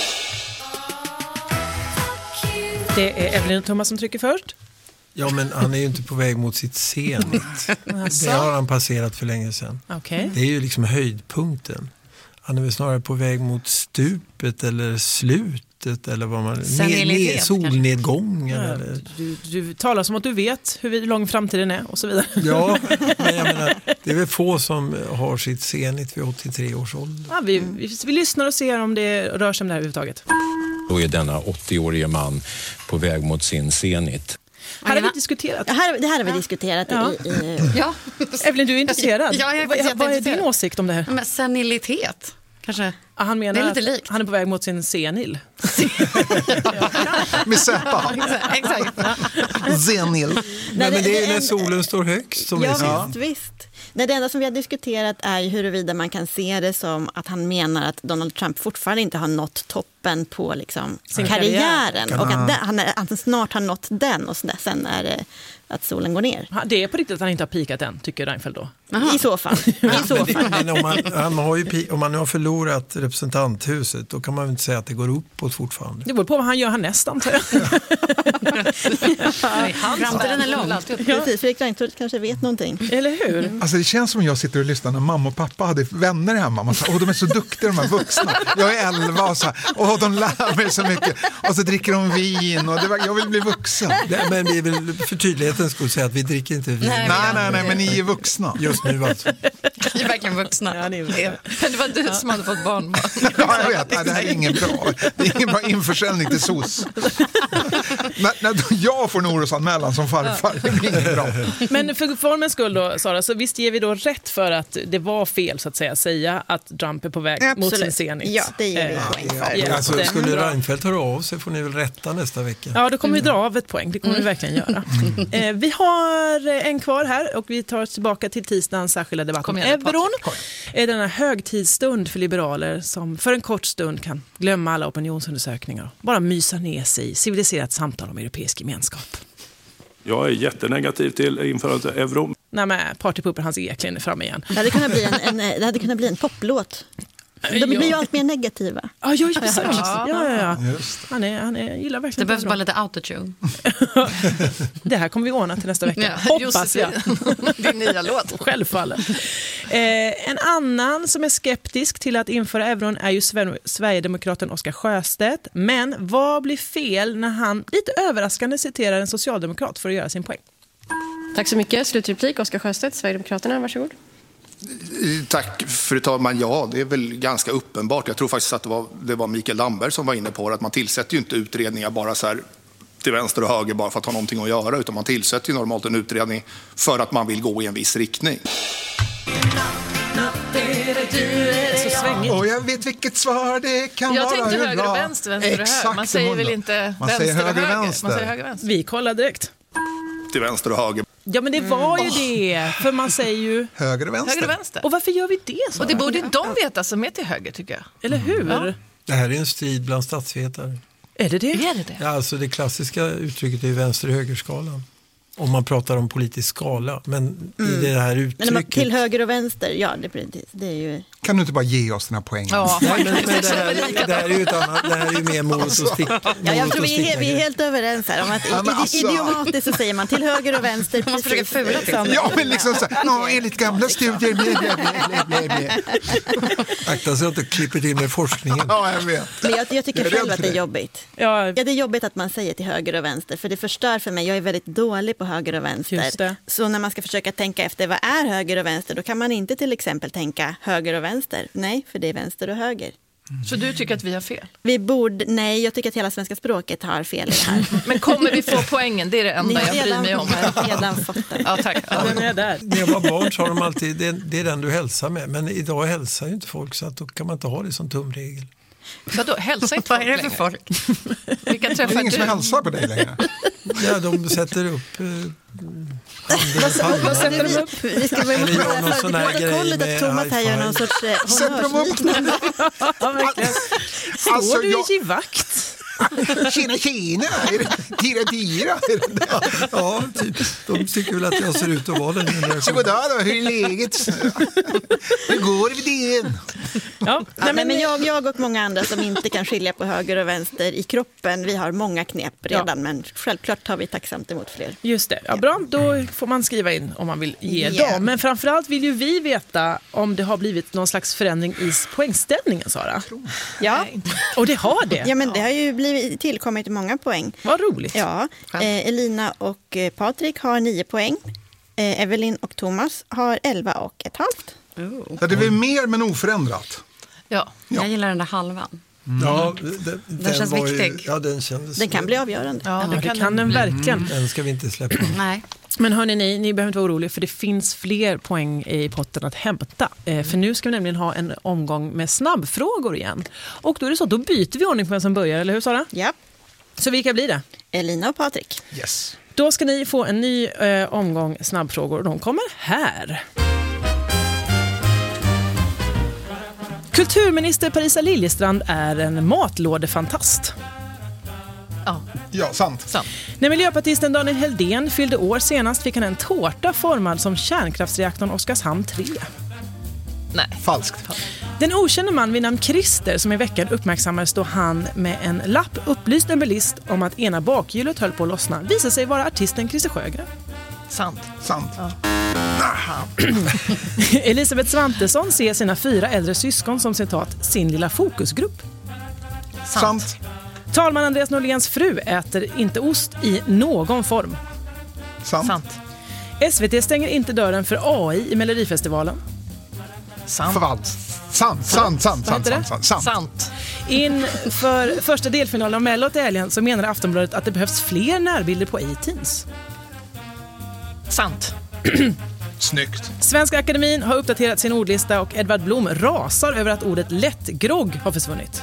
Det är Evelyn och Thomas som trycker först.
Ja, men han är ju inte på väg mot sitt zenit. Det har han passerat för länge sedan.
Okay.
Det är ju liksom höjdpunkten. Han är väl snarare på väg mot stupet eller slutet eller vad man... solnedgången. Ja, eller...
du talar som att du vet hur lång framtiden är och så vidare.
Ja, men jag menar, det är väl få som har sitt zenit vid 83 års ålder.
Ja, vi lyssnar och ser om det rör sig om det här överhuvudtaget.
Då är denna 80-årige man på väg mot sin zenit.
Här har vi diskuterat.
Det här har vi diskuterat
Ja.
Evelyn, du är intresserad.
Ja,
vad är din åsikt om det här?
Men senilitet, kanske.
Ja, han menar
det är lite likt.
Han är på väg mot sin senil.
Med säpa.
Exakt.
Senil.
Nej, men det är när solen står högst som är
visst. Det enda som vi har diskuterat är ju huruvida man kan se det som att han menar att Donald Trump fortfarande inte har nått toppen på liksom karriären. Och att han snart har nått den och sen är det att solen går ner.
Det är på riktigt att han inte har pikat än, tycker Reinfeldt då?
I så fall.
Men om man nu har förlorat representanthuset, då kan man väl inte säga att det går uppåt fortfarande.
Det beror på vad han gör härnäst, antar jag.
Framtiden är lång.
Precis, Fredrik Reinfeldt kanske vet någonting.
Eller hur?
Alltså det känns som jag sitter och lyssnar när mamma och pappa hade vänner hemma. Man sa, de är så duktiga de här vuxna. Jag är 11 och så här, de lär mig så mycket. Och så dricker de vin och jag vill bli vuxen.
Men vi vill för tydlighet ärlighetens skull säga att vi dricker inte vin.
Nej, men ni är vuxna.
Just nu alltså.
Ni är verkligen vuxna.
Ja, det
var du som hade fått barn.
Ja, jag vet. Det här är ingen bra. Det är ingen bra införsäljning till SOS. när jag får en orosanmälan som farfar, det blir inget bra.
Men för formens skull då, Sara, så visst ger vi då rätt för att det var fel så att säga att Trump är på väg mot sin Zenit.
Ja, det ger vi poäng för.
Alltså, skulle Reinfeldt höra av sig får ni väl rätta nästa vecka.
Ja, då kommer vi dra av ett poäng. Det kommer vi verkligen göra. Vi har en kvar här och vi tar tillbaka till tisdagens särskilda debatt om euron. Är denna högtidsstund för liberaler som för en kort stund kan glömma alla opinionsundersökningar och bara mysa ner sig i civiliserat samtal om europeisk gemenskap.
Jag är jättenegativ till införandet av euro.
Nej, men partypupper Hans Eklund är framme igen.
Det hade kunnat bli en poplåt. De blir ju allt mer negativa.
Ja, precis. Ja. Han gillar verkligen.
Det behövs bara lite autotune.
Det här kommer vi ordna till nästa vecka. Hoppas jag.
Din nya låt.
Självfallet. En annan som är skeptisk till att införa euron är ju Sverigedemokraten Oscar Sjöstedt. Men vad blir fel när han lite överraskande citerar en socialdemokrat för att göra sin poäng?
Tack så mycket. Slutreplik, Oscar Sjöstedt, Sverigedemokraterna. Varsågod.
Tack, fru talman. Ja, det är väl ganska uppenbart. Jag tror faktiskt att det var Mikael Damberg som var inne på det, att man tillsätter ju inte utredningar bara så här till vänster och höger bara för att ha någonting att göra, utan man tillsätter ju normalt en utredning för att man vill gå i en viss riktning.
Och jag vet vilket svar det kan
jag
vara.
Jag tänkte höger och vänster och höger. Man säger väl inte vänster och höger. Man säger höger och vänster.
Vi kollar direkt.
Till vänster och höger.
Ja, men det var ju det. För man säger ju
höger och vänster.
Höger och vänster.
Och varför gör vi det så?
Och det borde de veta som är till höger, tycker jag.
Eller hur? Ja.
Det här är en strid bland statsvetare.
Är det det?
Är det det?
Ja, alltså det klassiska uttrycket är vänster- och högerskalan. Om man pratar om politisk skala. Men i det här uttrycket...
Men till höger och vänster, ja, det är ju...
Kan du inte bara ge oss den här poängen?
Ja.
Nej, men det här är ju ett annat, det här är ju mer morot och stick.
Jag tror vi är helt överens här om att idiomatiskt så säger man till höger och vänster.
Man försöker fula till.
Ja, men liksom så här, enligt gamla studier.
Akta så att du klipper till med forskningen.
Ja, jag vet.
Men jag tycker själv att det är jobbigt.
Ja,
det är jobbigt att man säger till höger och vänster, för det förstör för mig. Jag är väldigt dålig på höger och vänster. Så när man ska försöka tänka efter vad är höger och vänster, då kan man inte till exempel tänka höger och vänster. Nej, för det är vänster och höger.
Så du tycker att vi har fel?
Nej, jag tycker att hela svenska språket har fel i det här.
Men kommer vi få poängen? Det är det enda jag bryr mig om.
Ni har redan fått den.
Ja, tack. Ja.
När jag var barn sa de alltid, det är den du hälsar med. Men idag hälsar ju inte folk, så att då kan man inte ha det som tumregel.
Vadå, hälsa inte folk längre?
Folk?
Vilka träffar
det är ingen
du?
som hälsar på dig längre.
Ja, de sätter upp
Vad sätter de upp? Vi ska börja med protokollet att Thomas här gör någon sorts honnörsliknande.
Ja, verkligen. Står du i givakt?
Tjena, tira.
Ja, typ. De tycker väl att jag ser ut att vara den.
Så goddag då, hur är läget? Hur går det vid den?
Ja, men jag och många andra som inte kan skilja på höger och vänster i kroppen, vi har många knep redan, men självklart tar vi tacksamt emot fler.
Just det, ja, bra. Då får man skriva in om man vill ge dem. Men framförallt vill ju vi veta om det har blivit någon slags förändring i poängställningen, Sara.
Ja.
Och det har det.
Ja, men det har ju tillkommit många poäng.
Vad roligt.
Ja, Elina och Patrik har 9 poäng. Evelyn och Thomas har 11,5.
Så det är väl mer men oförändrat.
Ja.
Jag gillar den där halvan.
Ja,
den känns viktig.
Ja,
den kan bli avgörande.
Ja, det kan den verkligen.
Den ska vi inte släppa.
Nej.
Men hörni, ni behöver inte vara oroliga, för det finns fler poäng i potten att hämta. För nu ska vi nämligen ha en omgång med snabbfrågor igen. Och då är det så, då byter vi ordning på vem som börjar, eller hur Sara?
Ja.
Så vilka blir det?
Elina och Patrik.
Yes.
Då ska ni få en ny omgång snabbfrågor och de kommer här. Kulturminister Parisa Liljestrand är en matlådefantast.
Ja, sant.
När miljöpartisten Daniel Heldén fyllde år senast fick han en tårta formad som kärnkraftsreaktorn Oskarshamn 3.
Nej.
Falskt.
Den okände man vid namn Christer som i veckan uppmärksammades då han med en lapp upplyste en bilist om att ena bakhjulet höll på att lossna visade sig vara artisten Christer Sjögren.
Sant.
Ja. Elisabeth Svantesson ser sina 4 äldre syskon som citat sin lilla fokusgrupp.
Sant.
Talman Andreas Norléns fru äter inte ost i någon form.
Sant.
SVT stänger inte dörren för AI i Melodifestivalen. Sant. Inför första delfinalen av Mello till helgen så menar Aftonbladet att det behövs fler närbilder på iTunes.
Sant.
Snyggt.
Svenska Akademin har uppdaterat sin ordlista och Edvard Blom rasar över att ordet lättgrogg har försvunnit.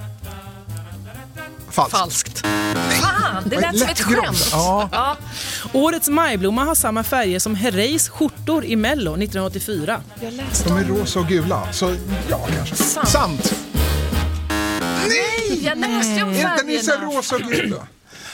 Falskt. Fan, det lät som ett skämt.
Ja.
Årets majblomma har samma färger som Herreys skjortor i Mello 1984.
De är rosa och gula, så ja, kanske. Sant.
Nej, jag läste om färgerna.
Inte ni så rosa och gula?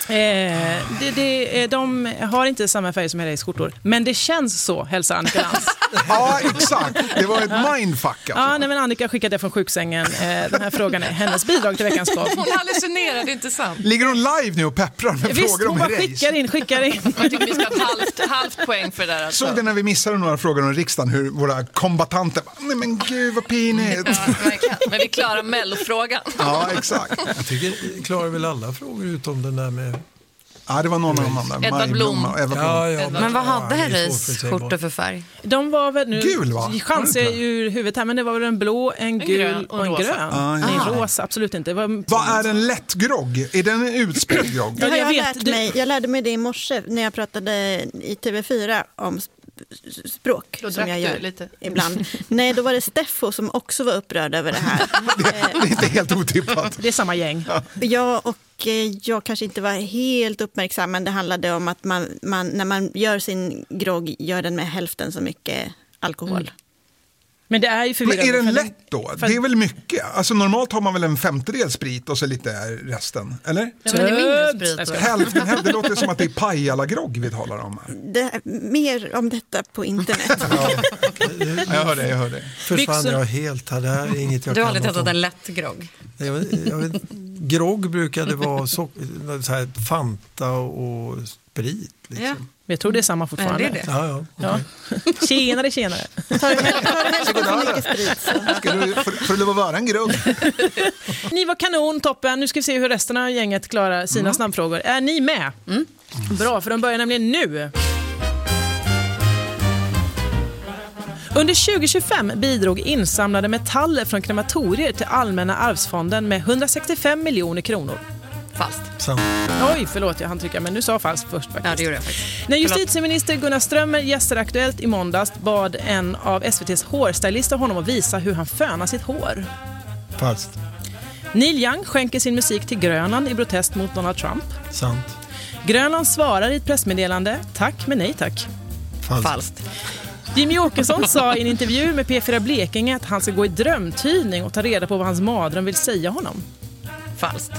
De har inte samma färg som Herreys skjortor, men det känns så, hälsar Annika Lantz.
Ja, exakt. Det var ett mindfuck. Alltså.
Ja, nej, men Annika skickade från sjuksängen. Den här frågan är hennes bidrag till veckans podd.
Hon hallucinerar, det är inte sant.
Ligger hon live nu och pepprar med frågor om Herreys?
Visst, hon bara skickar in.
Jag tycker vi ska ha ett halvt poäng för det där. Alltså.
Såg det när vi missade några frågor om riksdagen, hur våra kombatanter bara, nej men gud vad pinigt.
Men vi klarar Mello-frågan.
Ja, exakt.
Jag tycker klarar väl alla frågor utom den där med...
Ja, det var någon annan där.
Edvard Blom.
Men vad hade Herreys skjortor för färg?
De var väl nu...
Gul, va?
Chanser ur huvudet här, men det var väl en blå, en gul och en grön. Nej, rosa, absolut inte.
Vad är en lätt grogg? Är den en utspridd grogg?
Det har jag lärde mig det i morse när jag pratade i TV4 om språk.
Då
som jag gör
lite.
Ibland. Nej, då var det Steffo som också var upprörd över det här.
Det är inte helt otippat.
Det är samma gäng.
Ja, och jag kanske inte var helt uppmärksam, men det handlade om att man när man gör sin grogg gör den med hälften så mycket alkohol.
Men det är ju förvirrande.
Men är den lätt då? Det är väl mycket. Alltså normalt har man väl en 1/5 sprit och så lite resten, eller?
Ja, men det är mindre sprit.
Hälften, det låter som att det är Pajala-grogg vi talar om här.
Mer om detta på internet.
Jag hör det.
Försvann jag helt här, det här är inget jag
Du har
kan
aldrig testat en lätt grogg?
Grogg brukade vara så här Fanta och sprit. Liksom.
Ja.
Jag tror det är samma fortfarande.
Ja, det är det.
Ja.
Tjenare.
Får det vara en grogg?
Ni var kanon, toppen. Nu ska vi se hur resten av gänget klarar sina snabbfrågor. Är ni med? Bra, för de börjar nämligen nu. Under 2025 bidrog insamlade metaller från krematorier till Allmänna arvsfonden med 165 miljoner kronor.
Falskt.
Oj, förlåt, jag hann trycka, men du sa falskt först faktiskt.
Ja, det gjorde jag faktiskt.
När justitieminister Gunnar Strömmer gästade Aktuellt i måndags bad en av SVT:s hårstylister honom att visa hur han fönar sitt hår.
Falskt.
Neil Young skänker sin musik till Grönland i protest mot Donald Trump.
Sant.
Grönland svarar i ett pressmeddelande, tack men nej tack.
Falskt.
Jimmy Åkesson sa i en intervju med P4 Blekinge att han ska gå i drömtydning och ta reda på vad hans mardröm vill säga honom.
Falskt.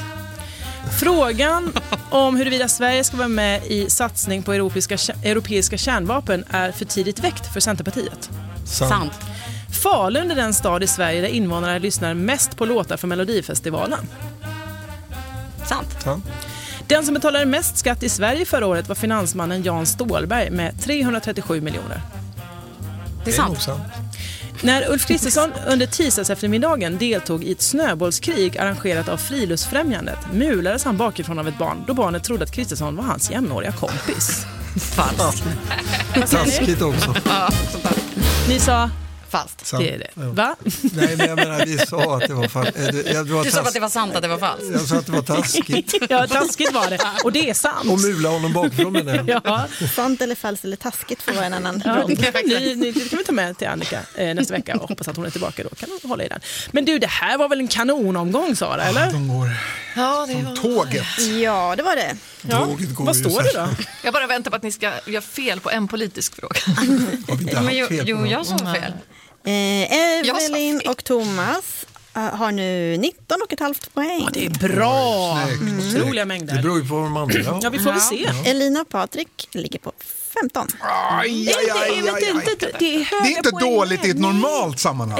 Frågan om huruvida Sverige ska vara med i satsning på europeiska kärnvapen är för tidigt väckt för Centerpartiet.
Sant.
Falun är den stad i Sverige där invånare lyssnar mest på låtar från Melodifestivalen.
Sant.
Den som betalade mest skatt i Sverige förra året var finansmannen Jan Ståhlberg med 337 miljoner.
Det är sant.
När Ulf Kristersson under tisdags eftermiddagen deltog i ett snöbollskrig arrangerat av Friluftsfrämjandet mulades han bakifrån av ett barn då barnet trodde att Kristersson var hans jämnåriga kompis.
Falskt.
Taskigt också.
Ni sa
falskt.
Det är det. Va?
Nej, men jag menar, vi sa att det var falskt.
Du sa att det var sant att det var falskt.
Jag sa att det var taskigt.
Ja, taskigt var det. Och det är sant.
Och mula honom bakifrån med det.
Ja.
Sant eller falskt eller taskigt får vara en annan
roll. Det kan vi ta med till Annika nästa vecka och hoppas att hon är tillbaka då. Kan hon hålla i den. Men du, det här var väl en kanonomgång, Sara, eller?
De går som tåget.
Ja, det var det.
Ja. Vad står det då?
Jag bara väntar på att ni ska göra fel på en politisk fråga.
Jo, jag sa fel.
Evelyn och Thomas har nu 19,5 poäng.
Ja, det är bra. Otroliga mängder.
Det beror ju på de andra.
Ja, vi får väl se.
Elina och Patrik ligger på 15.
Det är inte dåligt i ett normalt sammanhang.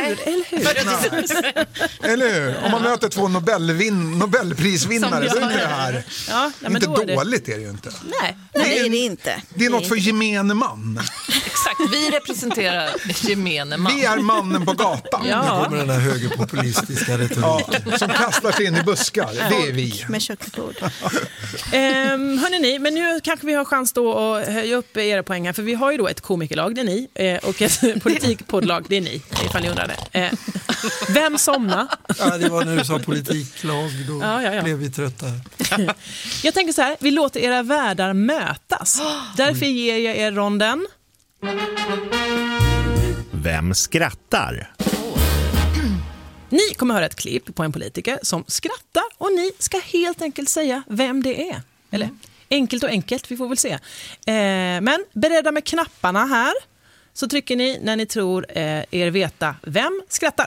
Eller hur? Om man möter två Nobelprisvinnare så är det här.
Ja,
inte dåligt är det ju inte.
Nej, det är det inte.
Det är något för gemene man.
Exakt.
Exakt, vi representerar gemene man.
Vi är mannen på gatan.
Ja. Nu kommer den här högerpopulistiska retoriken.
Som kastar sig in i buskar. Det är vi.
Med köksbord.
Hörrni, men nu kanske vi har chans då att höja upp era poäng här. För vi har ju då ett komikerlag, det är ni. Och ett politikpoddlag, det är ni. Ifall ni undrade. Vem somnar?
Ja, det var när du sa politiklag. Då blev vi trötta.
Jag tänker så här, vi låter era världar mötas. Därför ger jag er ronden.
Vem skrattar?
Ni kommer höra ett klipp på en politiker som skrattar och ni ska helt enkelt säga vem det är. Eller enkelt och enkelt, vi får väl se. Men beredda med knapparna här så trycker ni när ni tror er veta vem skrattar.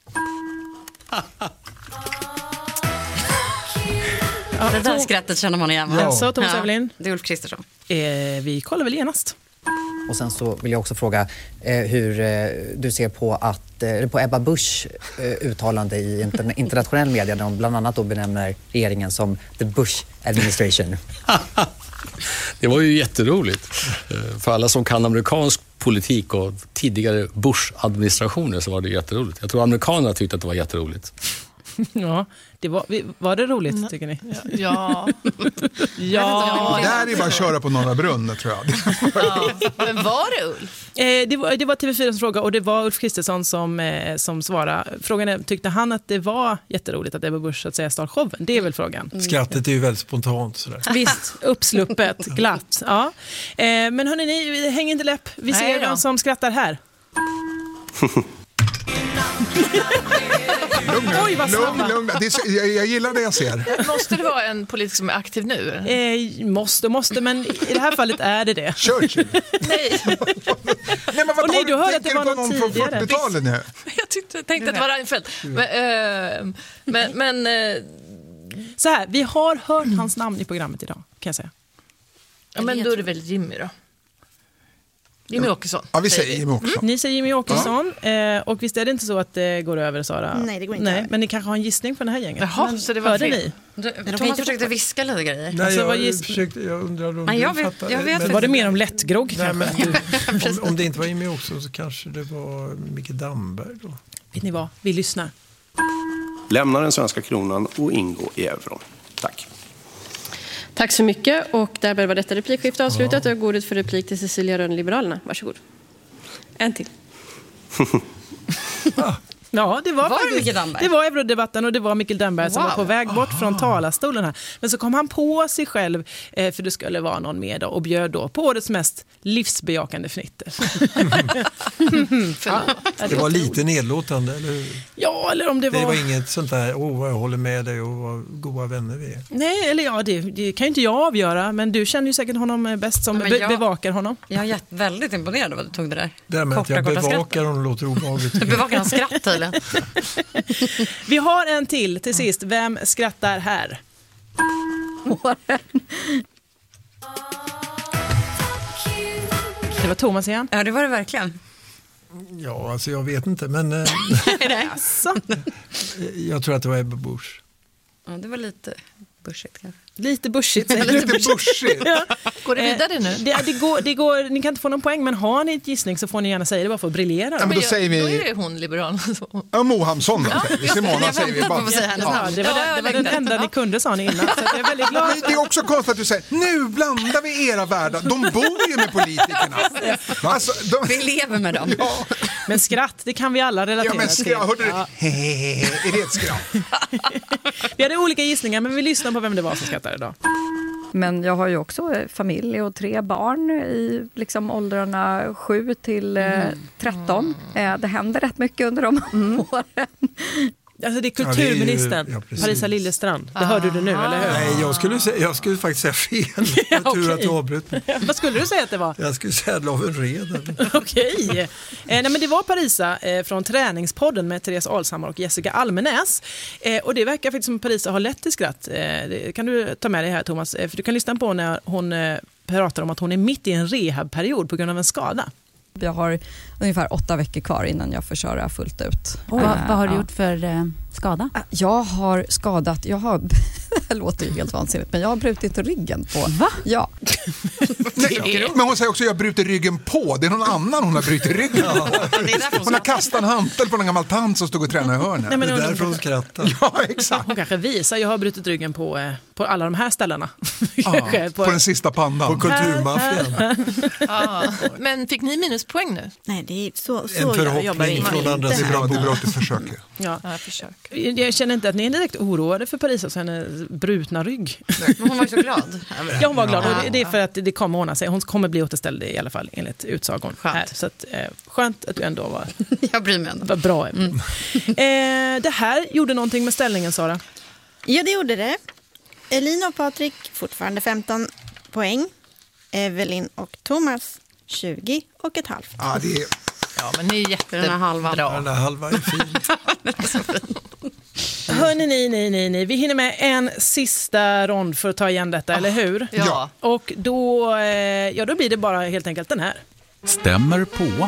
Det där skrattet känner man igen.
Ja. Så, Thomas Evelyn.
Det är Ulf Kristersson.
Vi kollar väl genast.
Och sen så vill jag också fråga hur du ser på Ebba Busch uttalande i internationell media där de bland annat då benämner regeringen som the Bush administration.
Det var ju jätteroligt. För alla som kan amerikansk politik och tidigare Bush-administrationer så var det jätteroligt. Jag tror amerikanerna tyckte att det var jätteroligt.
Ja, var det roligt tycker ni?
Ja.
Det här är bara att köra på Norra Brunn, tror jag.
Men var det Ulf?
Det var TV4s fråga och det var Ulf Kristersson som svarade. Frågan är, tyckte han att det var jätteroligt att Ebba Busch så att säga stal showen? Det är väl frågan.
Skrattet är ju väldigt spontant sådär.
Visst, uppsluppet, glatt. Ja. Men hörni, häng inte läpp. Vi ser vem som skrattar här.
Lugn. Jag gillar det jag ser.
Måste det vara en politiker som är aktiv nu?
Måste,
men i det här fallet är det.
Churchill.
Nej.
Nej, men vad
du hörde att det var någon
från 40-talet nu?
Jag tänkte att det var Reinfeldt. Men
så här, vi har hört hans namn i programmet idag, kan jag säga.
Ja, men då är det väl Jimmy då? Jimmy Åkesson.
Ja, vi säger Jimmy Åkesson.
Ni säger Jimmy Åkesson. Och visst är det inte så att det går över, Sara?
Nej, det går inte över.
Men ni kanske har en gissning för det här gänget.
Jaha, så det var
fel.
Thomas försökte viska lite grejer.
Nej, jag undrar om
du
fattade.
Var det mer om lättgrogg kanske?
Om det inte var Jimmy Åkesson så kanske det var Micke Damberg då.
Vet ni vad? Vi lyssnar.
Lämna den svenska kronan och ingå i euron. Tack.
Tack så mycket och därmed var detta replikskifte avslutat. Jag går ut för replik till Cecilia Rönn, Liberalerna. Varsågod. En till.
Ja, det var
faktiskt Mikael Damberg.
Det var Eurodebatten och det var Mikael Damberg som var på väg bort från talarstolen här. Men så kom han på sig själv för det skulle vara någon med och bjöd då på årets mest livsbejakande fnitter.
Det var lite nedlåtande, eller hur?
Ja, eller om det var...
Det var inget sånt där, jag håller med dig och vad goda vänner vi är.
Nej, eller ja, det kan ju inte jag avgöra, men du känner ju säkert honom bäst som bevakar honom.
Jag är väldigt imponerad av att du tog det där.
Det där med att jag bevakar honom låter obehagligt.
Du bevakar hans skratt tydligen.
Vi har en till sist. Vem skrattar här? Det var Thomas igen.
Ja, det var det verkligen.
Ja, alltså jag vet inte, men jag tror att det var Ebba Busch.
Ja, det var lite bushigt kanske.
Lite bushigt.
Lite bushigt.
Ja. Går det vidare nu?
Det går, ni kan inte få någon poäng, men har ni ett gissning så får ni gärna säga det bara för att briljera.
Ja, men då säger vi...
Då är det hon liberal.
Ja, Mohamsson då. Simona säger vi bara.
Det var den enda ni kunde, sa ni innan. Så jag är väldigt glad.
Det är också konstigt att du säger, nu blandar vi era världar. De bor ju med politikerna. Alltså,
vi lever med dem.
Ja.
Men skratt, det kan vi alla relatera till.
Hörde du? Är det ett skratt?
Vi hade olika gissningar, men vi lyssnar på vem det var som skrattade idag.
Men jag har ju också familj och 3 barn i liksom åldrarna 7 till 13. Det händer rätt mycket under de åren.
Alltså det är kulturministern, Parisa Liljestrand. Det hörde du nu, eller hur?
Nej, jag skulle faktiskt säga fel. Tur att du avbröt mig.
Vad skulle du säga att det var?
Jag skulle säga Löwenred.
Okej. Nej, men det var Parisa från Träningspodden med Therese Alshammar och Jessica Almenäs. Och det verkar faktiskt som Parisa har lätt till skratt. Det kan du ta med dig här, Thomas. För du kan lyssna på när hon pratar om att hon är mitt i en rehabperiod på grund av en skada.
Jag har ungefär 8 veckor kvar innan jag får köra fullt ut.
Vad har du gjort för skada?
Jag har skadat, det låter ju helt vansinnigt, men jag har brutit ryggen på.
Va?
Ja.
Nej, men hon säger också jag bryter ryggen på. Det är någon annan hon har brutit ryggen på. Hon har kastat en hantel på en gammal tant som stod och tränade i hörnet.
Nej, men det är därför hon skrattar.
Ja, exakt.
Hon kanske visar, jag har brutit ryggen på alla de här ställena.
På den sista pandan.
På kulturmaffian.
Men fick ni minuspoäng nu?
Nej, det är så
en
jag jobbar
förhoppning från andra
Det är
sidan.
bra att du försöker.
Ja. Jag känner inte att ni är direkt oroade för Parisa och hennes brutna rygg.
Men hon var så glad.
Ja, hon var glad. Och det är för att det kommer ordna sig. Hon kommer bli återställd i alla fall enligt utsagon här. Så att, skönt att du ändå var,
jag bryr mig ändå.
Var bra. Det här gjorde någonting med ställningen, Sara.
Ja, det gjorde det. Elina och Patrik fortfarande 15 poäng. Evelyn och Thomas 20,5.
Ja, det är...
Ja, men ni är jättebra.
Den här halvan.
Den här halvan är fin.
Hörrni, ni. Vi hinner med en sista rond för att ta igen detta, eller hur?
Ja.
Och då blir det bara helt enkelt den här.
Stämmer på.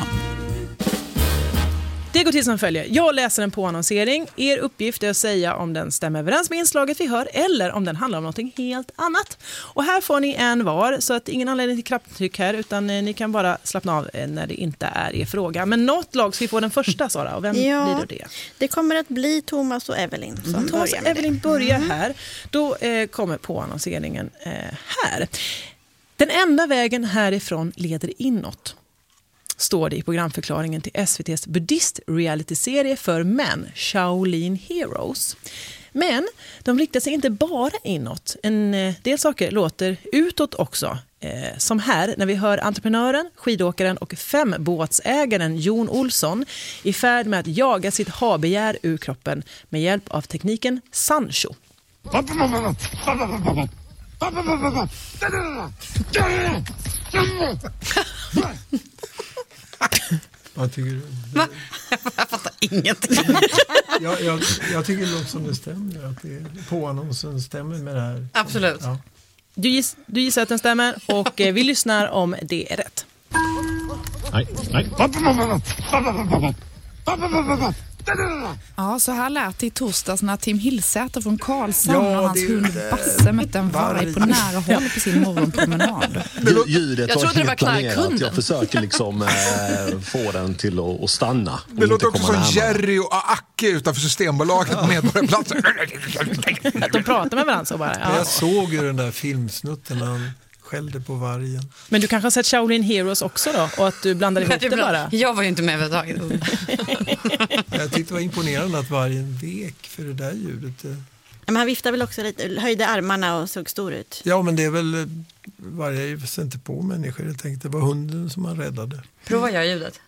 Det går till som följer. Jag läser en påannonsering. Er uppgift är att säga om den stämmer överens med inslaget vi hör eller om den handlar om något helt annat. Och här får ni en var, så att ingen anledning till knapptryck här, utan ni kan bara slappna av när det inte är er fråga. Men något lag ska vi få den första, Sara. Och vem blir det?
Det kommer att bli Thomas och Evelyn som
Thomas
börjar
och Evelyn börjar här. Då kommer påannonseringen här. Den enda vägen härifrån leder inåt, står det i programförklaringen till SVT:s buddhist-reality-serie för män, Shaolin Heroes. Men de riktar sig inte bara inåt. En del saker låter utåt också. Som här när vi hör entreprenören, skidåkaren och 5-båtsägaren Jon Olsson i färd med att jaga sitt habegär ur kroppen med hjälp av tekniken Sancho.
Vad tycker du?
Jag fattar ingenting.
Jag tycker det låter som det stämmer. Att påannonsen stämmer med det här.
Absolut.
Ja.
Du gissar att den stämmer och vi lyssnar om det är rätt.
Nej.
Ja, så här lät det i torsdags när Tim Hillsäter från Karlshamn och hans hund Basse mötte en varg på nära håll på sin morgonpromenad.
Ljudet
jag
var
trodde det var
helt planerat.
knarkkunden.
Jag försöker liksom få den till att stanna.
Det låter också som Jerry och Acke utanför Systembolaget på Medborgarplatsen.
Att de pratar med varandra så bara. Ja.
Jag såg ju den där filmsnutten när han skällde på vargen.
Men du kanske har sett Shaolin Heroes också då? Och att du blandar ihop det bara?
Jag var ju inte med överhuvudtaget.
Jag tyckte det var imponerande att vargen vek för det där ljudet.
Men han viftade väl också lite, höjde armarna och såg stor ut.
Ja, men det är väl varje ser inte på människor. Jag tänkte det var hunden som han räddade.
Prova gör ljudet.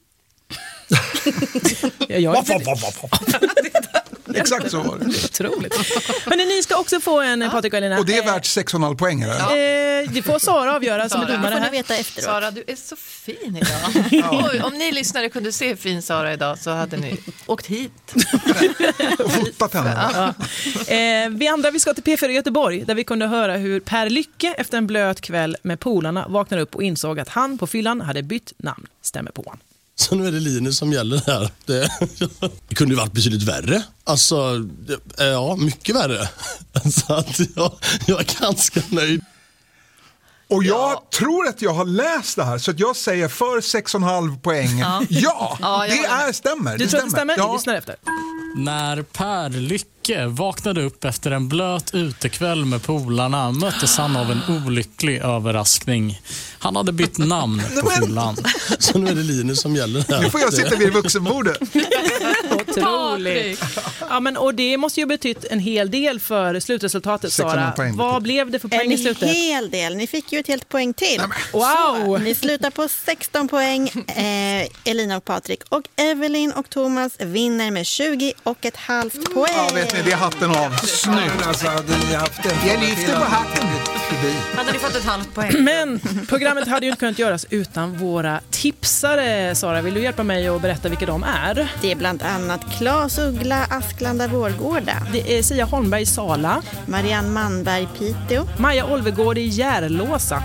Exakt så var det.
Otroligt. Men ni ska också få en Patrik och Elina.
Och det är värt 6,5 poäng eller?
Det får Sara avgöra som är domare här.
Veta efteråt.
Sara, du är så fin idag. Oj, om ni lyssnare kunde se fin Sara idag så hade ni åkt hit.
Och fotat henne.
Ja. Vi andra, vi ska till P4 Göteborg där vi kunde höra hur Per Lycke efter en blöt kväll med polarna vaknade upp och insåg att han på fyllan hade bytt namn. Stämmer på han.
Så nu är det Linus som gäller här. Det kunde ju varit betydligt värre. Alltså, ja, mycket värre. Så att jag är ganska nöjd.
Och jag tror att jag har läst det här, så att jag säger för 6,5 poäng. Ja, det stämmer.
Du tror att det stämmer?
Ja.
Lyssna efter.
När Per Lycke vaknade upp efter en blöt utekväll med polarna möttes han av en olycklig överraskning. Han hade bytt namn på fyllan.
Så nu är det Linus som gäller här.
Nu får jag sitta vid vuxenbordet.
Otroligt. Ja, men, och det måste ju betytt en hel del för slutresultatet, Sara. Vad blev det för poäng i slutet?
En hel del. Ni fick ju ett helt poäng till.
Wow!
Så, ni slutar på 16 poäng. Elina och Patrik. Och Evelyn och Thomas vinner med 20,5 poäng.
Ja, vet ni, det är hatten av. Snyggt.
Alltså, hade ni haft en
jag lyfter på hatten.
Hade ni fått ett halvt poäng?
Men programmet hade ju inte kunnat göras utan våra tipsare. Sara, vill du hjälpa mig att berätta vilka de är?
Det är bland annat Claes Uggla, Asklanda Vårgårda.
Det är Sia Holmberg i Sala.
Marianne Manberg, Piteå.
Maja Olvegård i Järlåsa.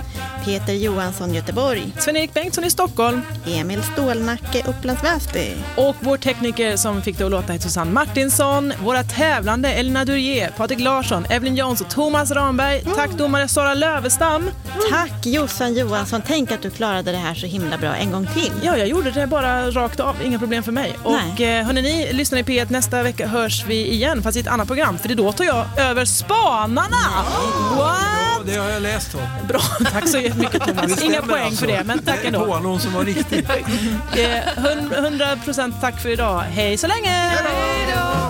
Peter Johansson, Göteborg.
Sven-Erik Bengtsson i Stockholm.
Emil Stålnacke, Upplands Väsby.
Och vår tekniker som fick det att låta heter Susanne Martinsson. Våra tävlande Elina Durier, Patrik Larsson, Evelyn Jones och Thomas Ramberg. Tack domare Sara Lövestam.
Tack Jossan Johansson. Tänk att du klarade det här så himla bra en gång till.
Ja, jag gjorde det bara rakt av. Inga problem för mig. Och hörni, ni lyssnar i P1. Nästa vecka hörs vi igen, fast i ett annat program. För det då tar jag över Spanarna. What?
Ja, det har jag läst om.
Bra, tack så jättemycket Thomas. Inga poäng alltså för det, men tack ändå.
Det är någon som var riktigt.
100% tack för idag. Hej så länge!
Hej då!